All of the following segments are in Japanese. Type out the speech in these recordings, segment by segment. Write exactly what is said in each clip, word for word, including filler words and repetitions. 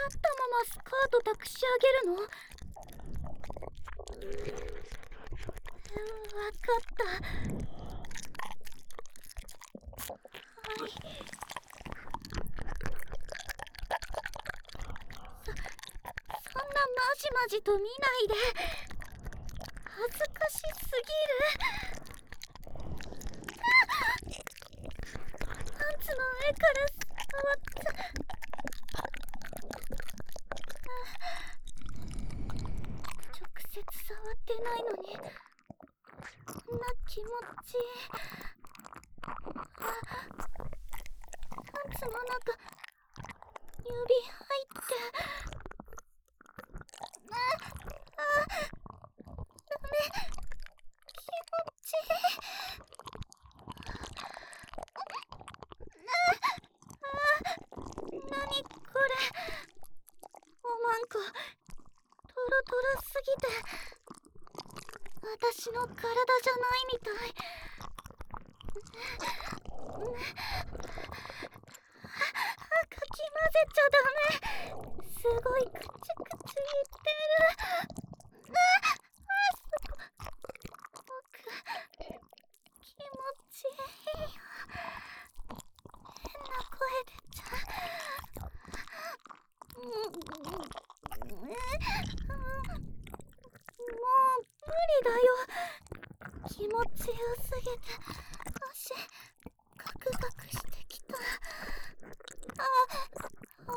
ったままスカート託し上げるの？わかった。はい。そ、そんなまじまじと見ないで。恥ずかしすぎる。パンツの上から触った。直接触ってないのにこんな気持ちいい。あ、パンツの中指入って。ああ、ダメ。気持ちいい。なにこれ。おまんこトロトロすぎて私の体じゃないみたい。かき混ぜちゃダメ。すごいクチクチ言ってる。ああ、すごく気持ちいいよ。変な声出ちゃう。うん、もう無理だよ。気持ちよすぎて足カクカクしてきた。ああ、ああ、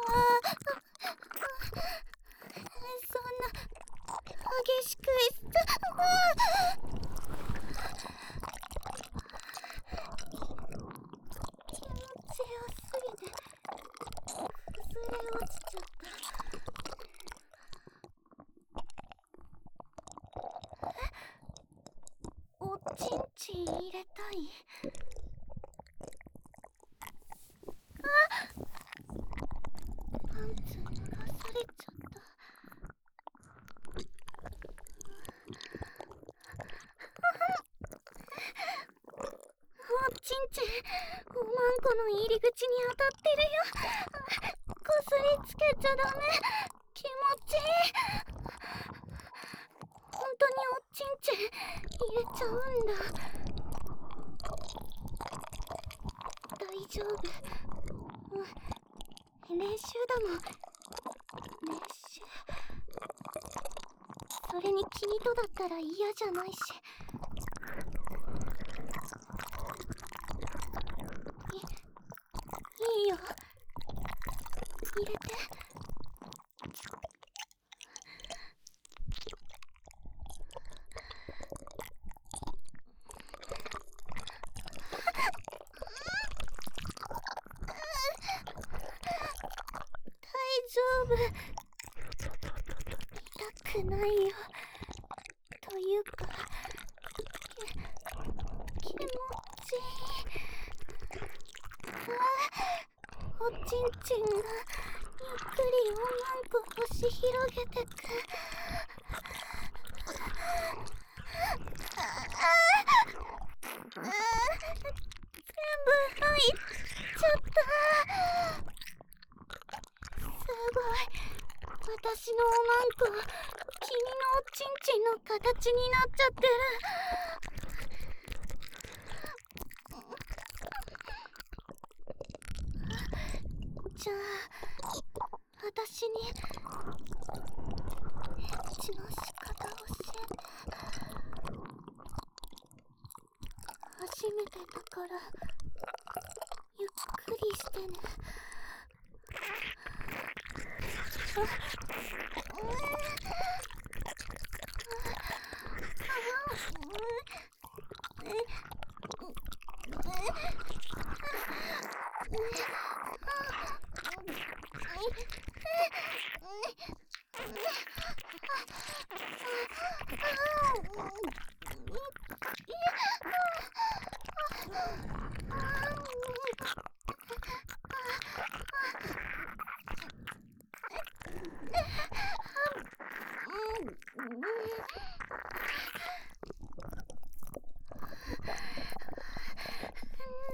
そんな激しくいった。あ気持ちよすぎて崩れ落ちちゃった。おちんちん入れたい？あ、パンツ脱がされちゃった。おちんちんおまんこの入り口に当たってるよ。こすりつけちゃダメ。気持ちいい。本当におちんちん入れちゃうんだ。大丈夫。うん、練習だもん。練習。それに君とだったら嫌じゃないし。い、いいよ。入れて。大丈夫。痛くないよ。というか気持ちいい。ああ、おちんちんがゆっくりおまんこ押し広げてく。ああ、全部入っちゃった。すごい。私のおまんこ君のおちんちんの形になっちゃってる。じゃあ私にエッチの仕方教えて。初めてだからゆっくりしてね。あ、うん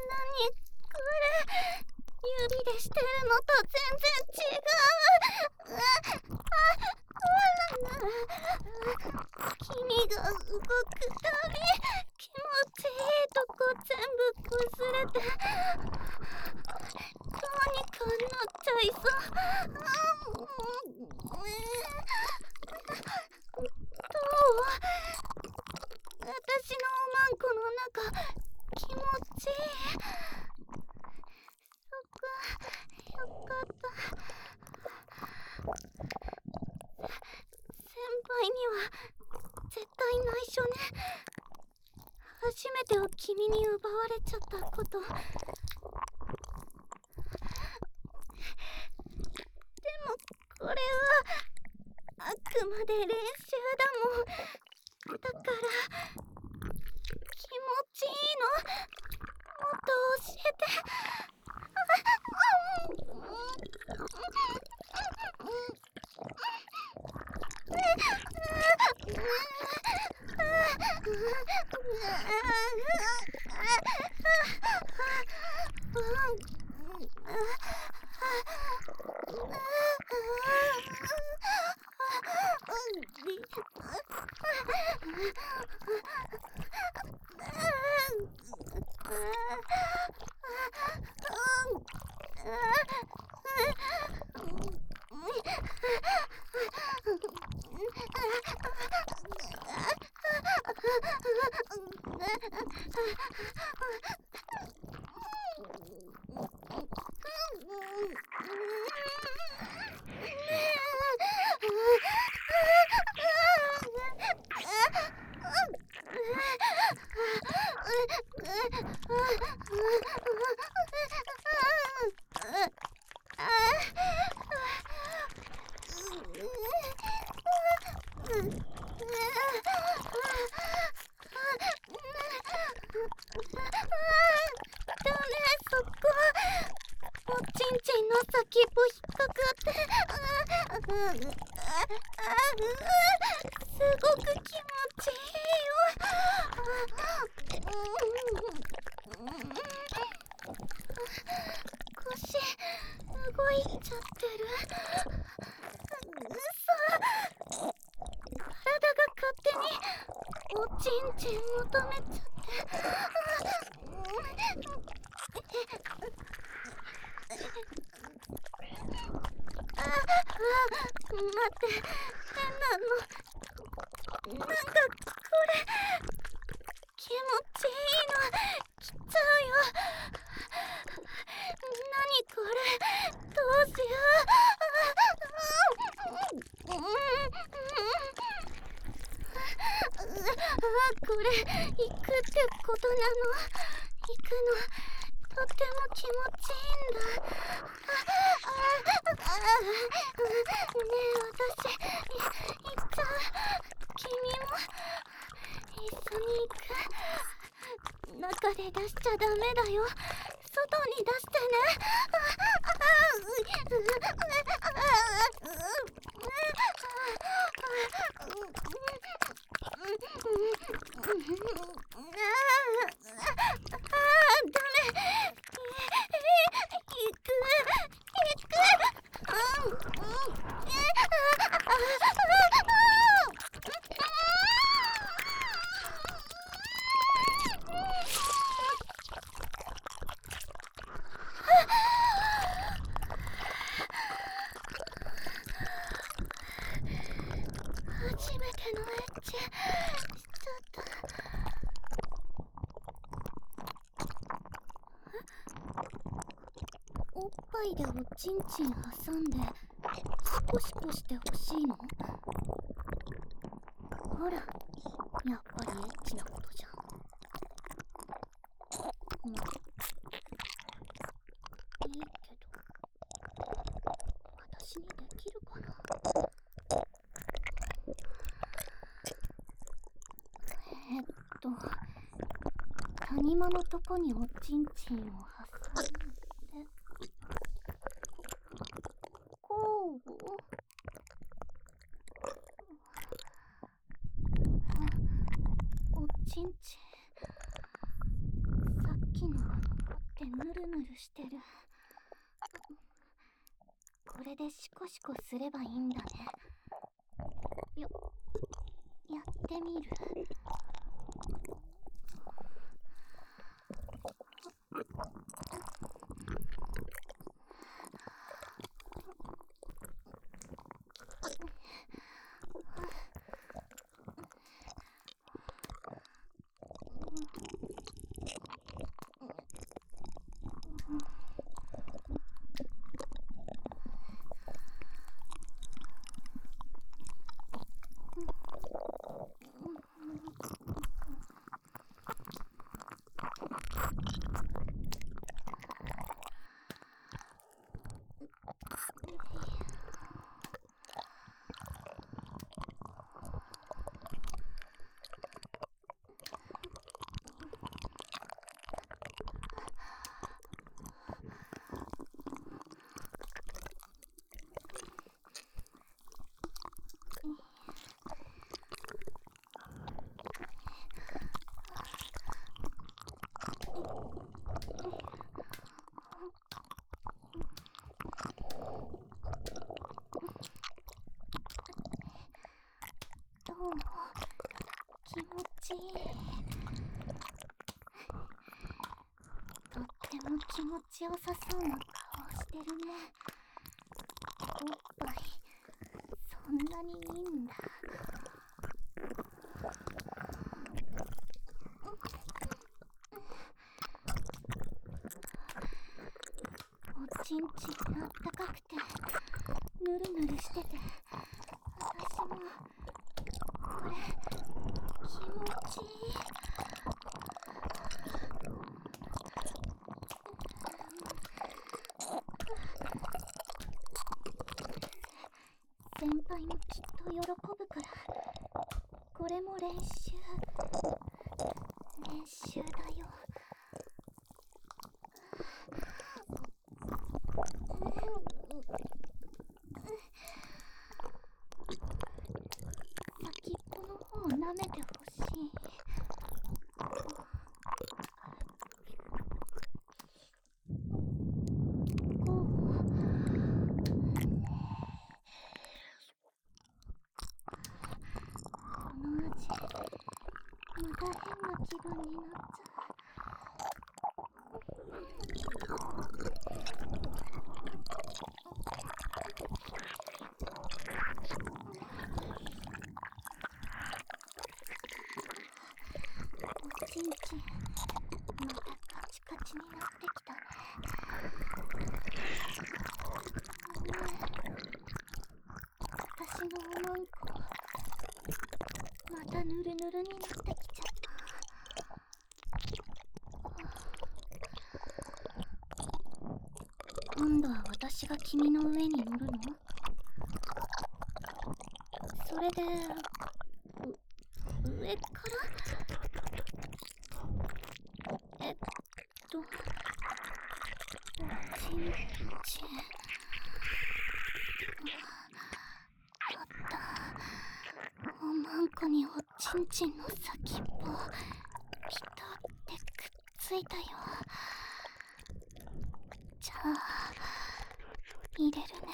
指でしてるのと全然違う。 くたび気持ちいいとこ全部こすれてどうにかなっちゃいそう。どう？私のおまんこの中気持ちいい？そっか、よかった。先輩には絶対内緒ね。初めてを君に奪われちゃったこと。でもこれはあくまで練習だもん。だから気持ちいいの？もっと教えて。先っぽ引っかかって、すごく気持ちいいよ。腰動いちゃってる。嘘。体が勝手におちんちん求めちゃって。ああ、待って、変なの。なんかこれ気持ちいいの来ちゃうよ。何これ、どうしよう。あ、これ行くってことなの？行くのとっても気持ちいいんだ。ねえ、私い行っちゃう。君も一緒に行く。中で出しちゃダメだよ。外に出してね。初めてのエッチしちゃった。おっぱいでおちんちん挟んでシコシコしてほしいの？ほら、やっぱりエッチなことじゃん。うん、いいけど私にできるかな。えっと谷間のとこにおちんちんを挟んでこう？おちんちんさっきのが残ってヌルヌルしてる。これでシコシコすればいいんだね。よやってみる。どうも気持ちいい。とっても気持ちよさそうな顔してるね。おっぱいそんなにいいんだ。おちんちんあったかくてぬるぬるしてて、私もこれ気持ちいい。先輩もきっと喜ぶから、これも練習練習だよ。先っぽの方を舐めてほしい。こう。この味、また変な気分になっちゃう。おちんちんまたカチカチになってきたね。私のおまんこまたぬるぬるになってきちゃった。今度は私が君の上に乗るの？それでう上からえっとおちんちんあった。おまんこにおちんちんの先っぽピタってくっついたよ。じゃあ入れるね。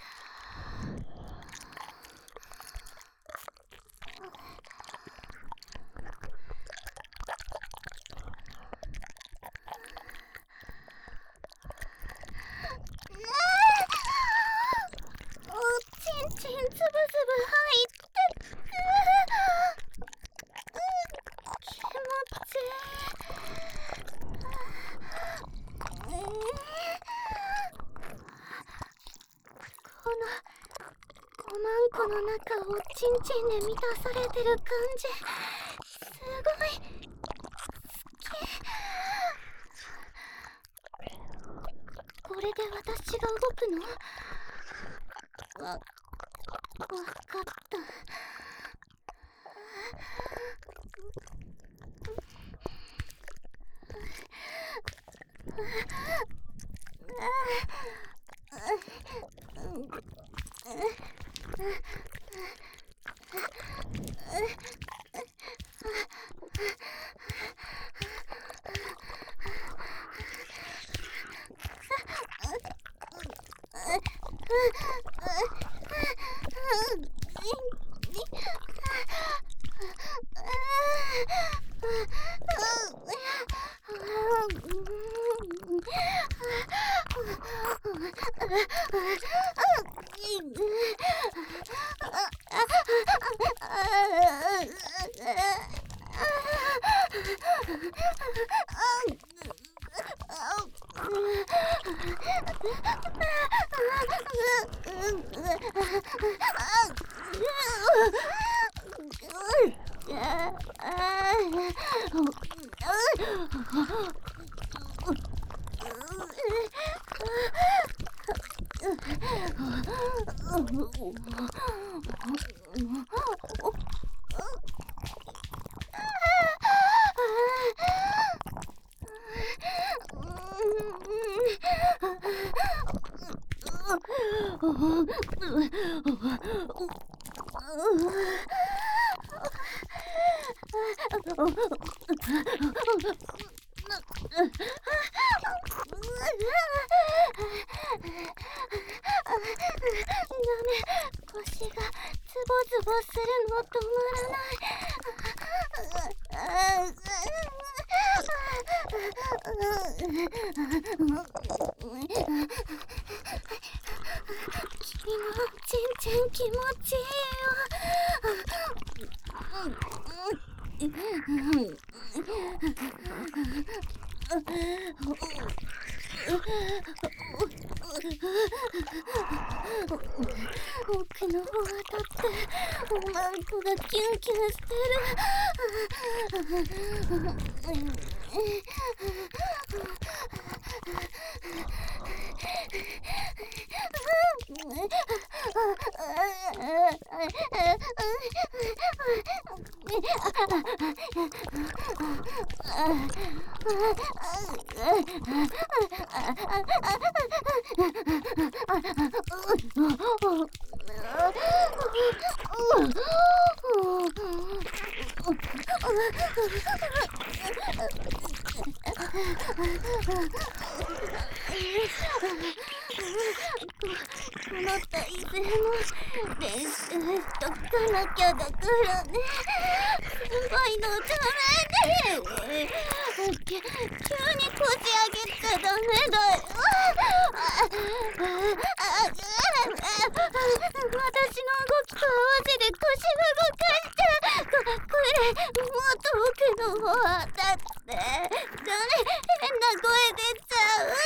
おちんちんつぶつぶ入ってく。気持ちいい。このおまんこの中をちんちんで満たされてる感じ、すごい好き。これで私が動くの？わ、わかった。 腰がズボズボするの止まらない。君もちんちん気持ちいいよ。奥の方当たっておまんこがキュンキュンしてる。この体勢も練習しとかなきゃだからね。先輩のために急にこじ上げちゃダメだよ。私の動きと合わせて腰が動かしちゃう。こ、これもっと奥の方当たってダメ。変な声出ちゃう。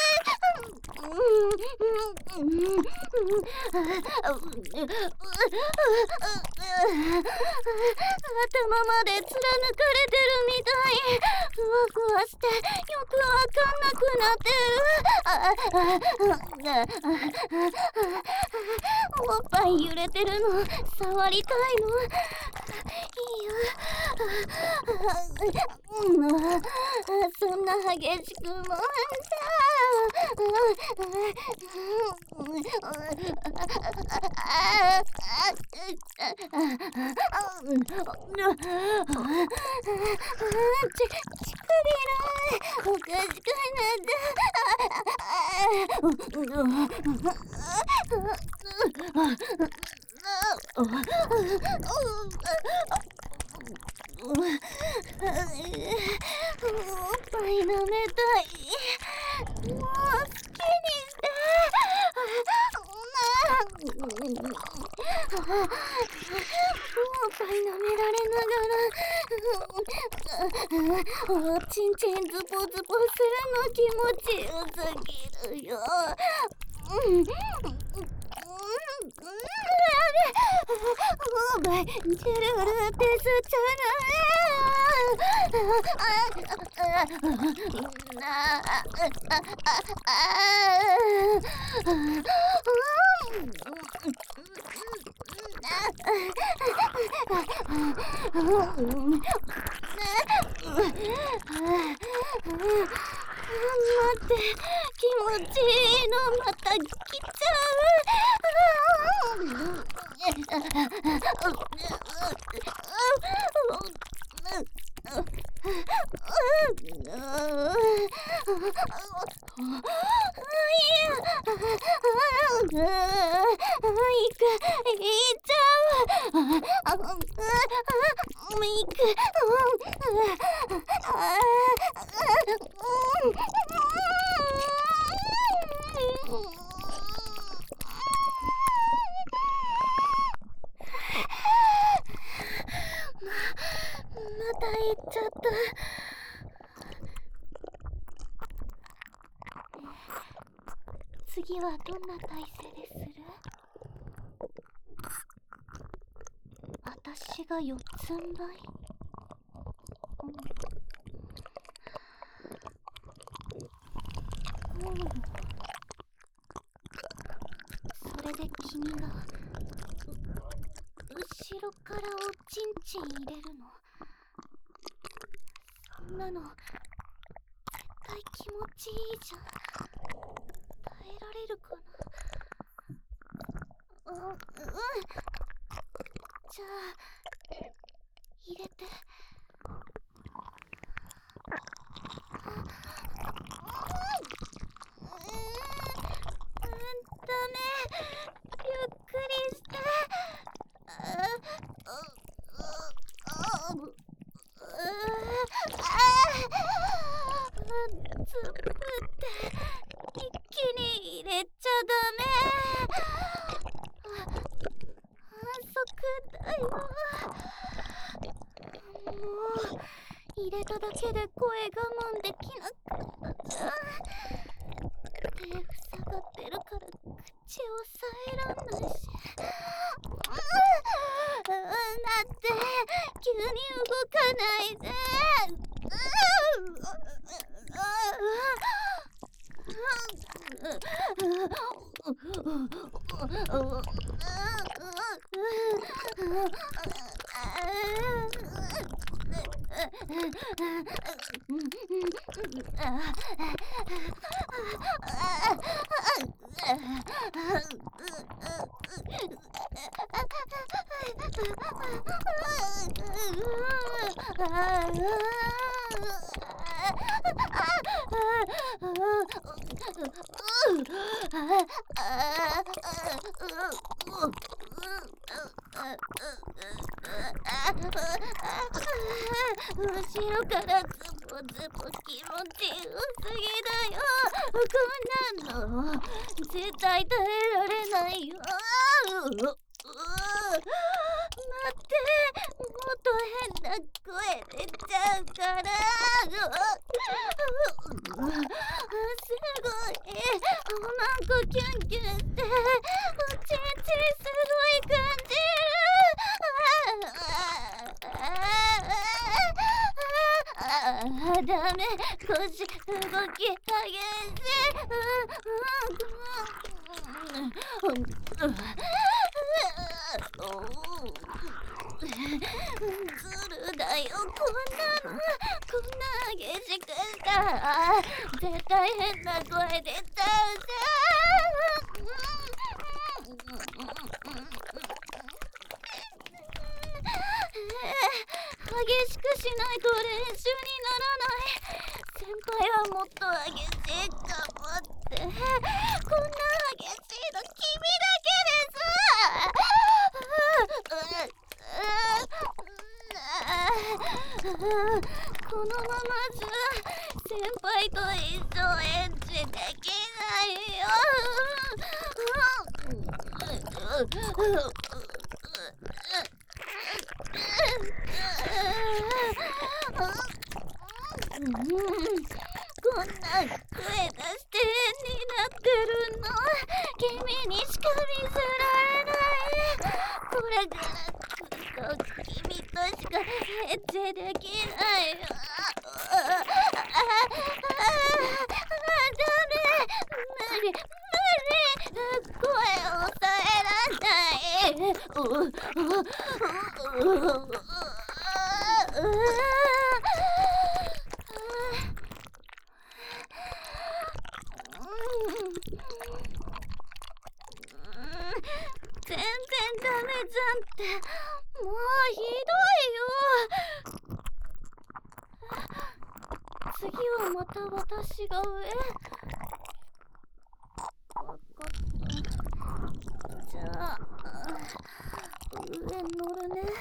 頭まで貫かれてるみたい。ふわふわしてよくわかんなくなってる。おっぱい揺れてるの触りたいの。いいよ。そんな激しくもんじゃ。ち、ちくびらおかしくなった。おっぱい舐めたい。もう好きにして。おっぱい舐められながらちんちんズボズボするの気持ちよすぎるよ。うんおばい、ジュルルですちゃ待って、気持ちいいのまた来ちゃう。 次はどんな体勢でする？私が四つん這い？うん、うん、それで君が後ろからおちんちん入れるの？そんなの絶対気持ちいいじゃん。耐えられるかな？うん、うん、じゃあ入れて。入れただけで声我慢できなくなった。手塞がってるから口を抑えらんないし。うん、だって急に動かないで。後ろからズボズボ気持ちよすぎだよ。こんなの絶対耐えられないよ。待って、もっと変な声出ちゃうから。すごいなんかキュンキュンしておちんちんすごい感じる。ダメ、腰動き激しずるだよ、こんなの。こんな激しくしたら絶対変な声出ちゃうじゃん。激しくしないと練習にならない。先輩はもっと激しいかもって。こんな激しいの君だけです。このままじゃ先輩と一生エッチできないよ。うん、こんな声出して変になってるの君にしか見せられない。これからずっと君としかエッチできないよ。あダメ、無理無理、声を抑えらんない。全然ダメじゃんって、もうひどいよ。次はまた私が上。じゃあ上乗るね。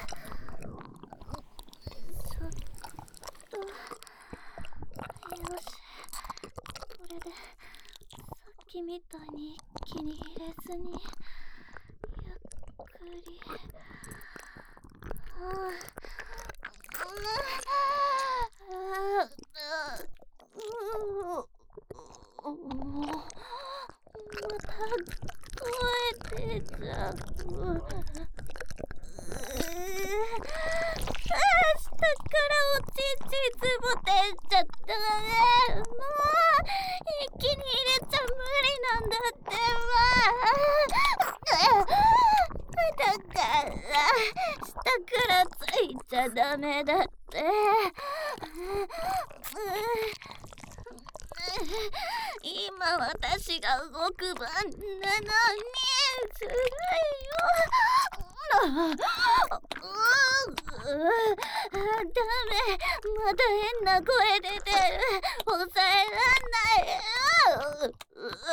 そっと、よし、これでさっきみたいに一気に入れずにゆっくり。はあ、もた声出ちゃう。あー、下からおちんちんつぶてっちゃったね。もう一気に入れちゃ無理なんだってば。だから下からついちゃダメだって。今私が動く番なのにずるいよ。ダメ、まだ変な声出てる。抑えらんないよ。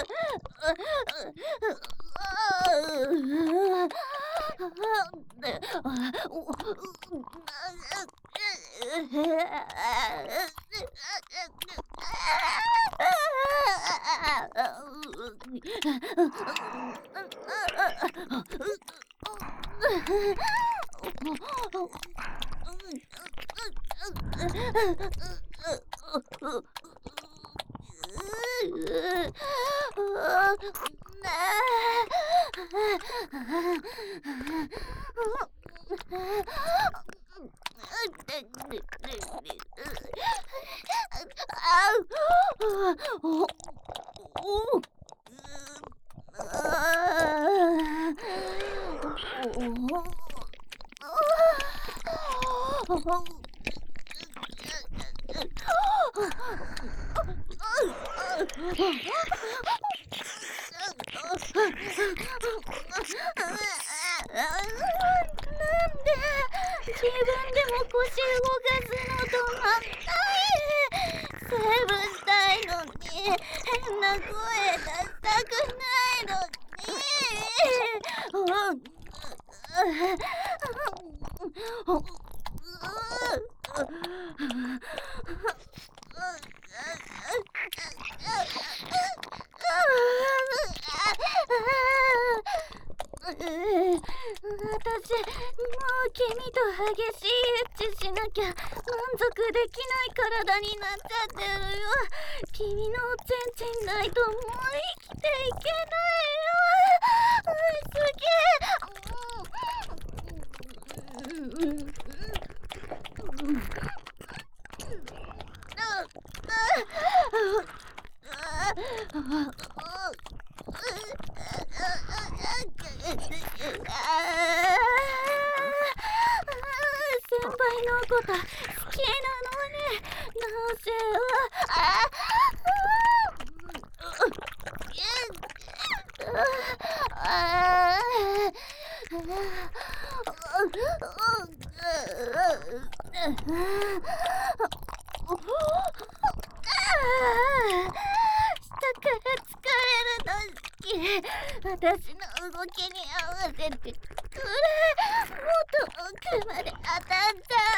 自分でも腰動かすの止まんない。セブンたいのに変な声出したくないのに。私、もう君と激しいエッチしなきゃ満足できない体になっちゃってるよ。君のおちんちんないともう生きていけないよ。すげえ。先輩のこと好きなのになぜは私の動きに合わせてくれ。もっと奥まで当たっちゃ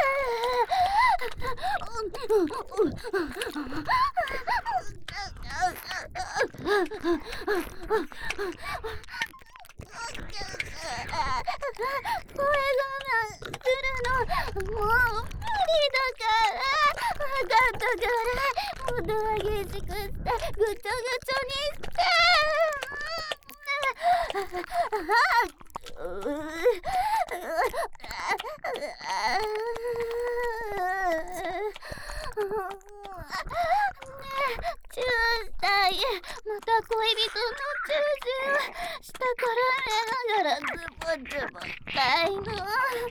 声がするのもう無理だから分かったからもっと激しくしてぐちょぐちょにしてチューしたい。また恋人のチューチュー下から寝ながらズボズボしたいの。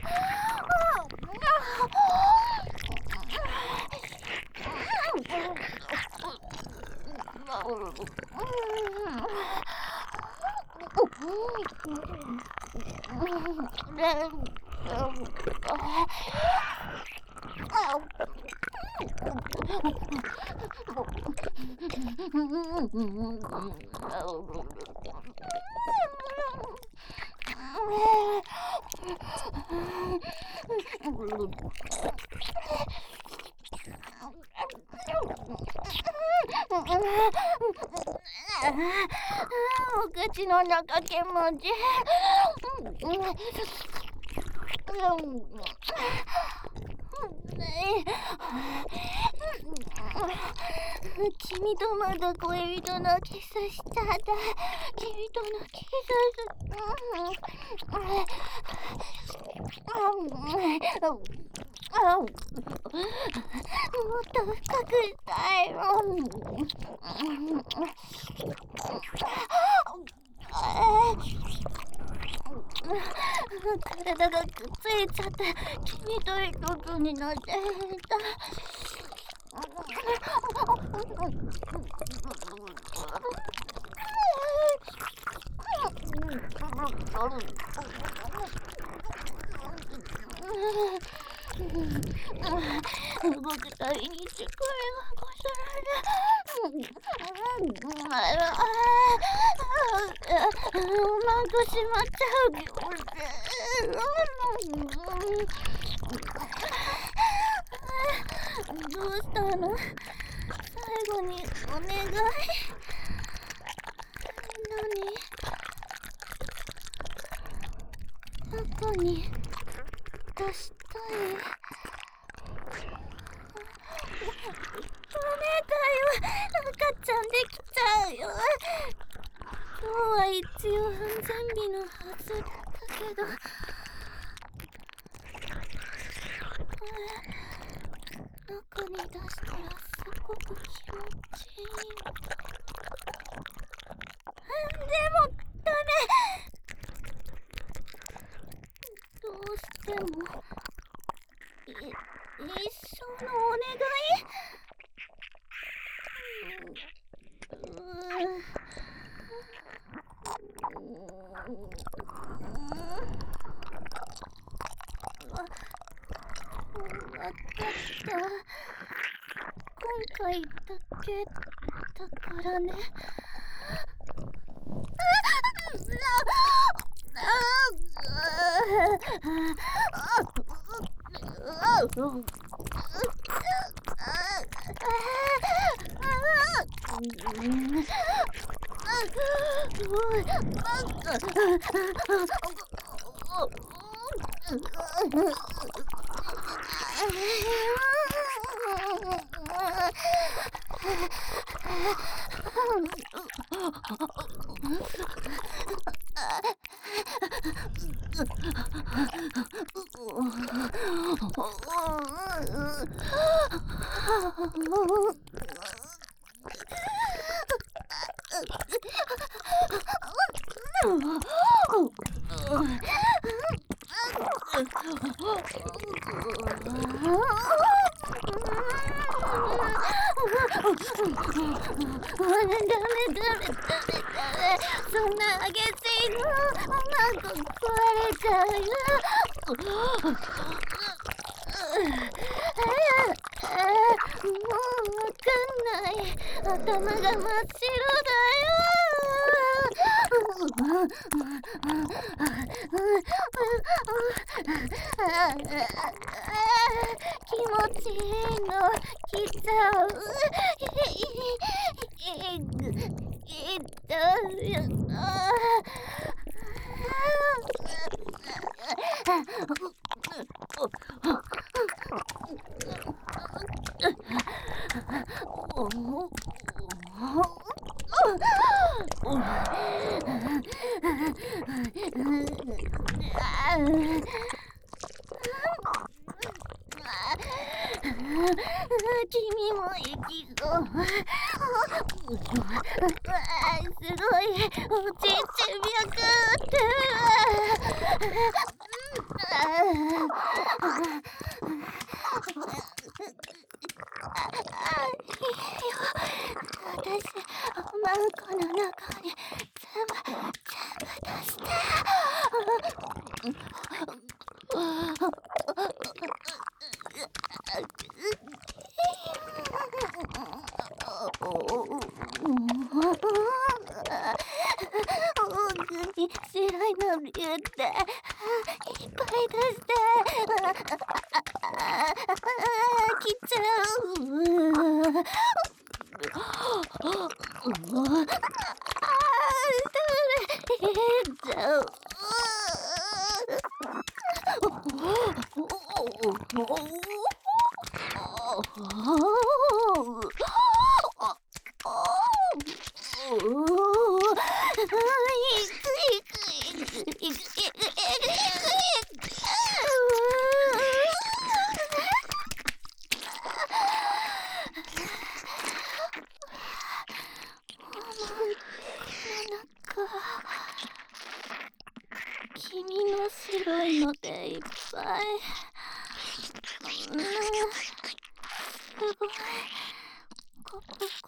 お口の中気持ちいい。 君とまだ恋人のキスしただ。君とのキス。もっと深くしたいの。体がくっついちゃって君と一つになっていた。動くたびに力がこすられうまくしまっちゃう気持ち。どうしたの？最後にお願い。何？中に出したい。ダメだよ、赤ちゃんできちゃうよ。今日は一応安全日のはずだけど。中に出したらすごく気持ちいい。でもダメ。どうしてもい一緒のお願い。わかった。今回だけだからね。そんな激しいのうまく壊れちゃうよ。もうわかんない。頭が真っ白だよ。気持ちいいの来ちゃう。いぐいったよ。君も行きそう。すごいおちち脈って私マンコの中に全部全部出して。奥に白いのビューっていっぱい出して来ちゃう。ちゃう。 君の白いのでいっぱい。うん、すごい。コプ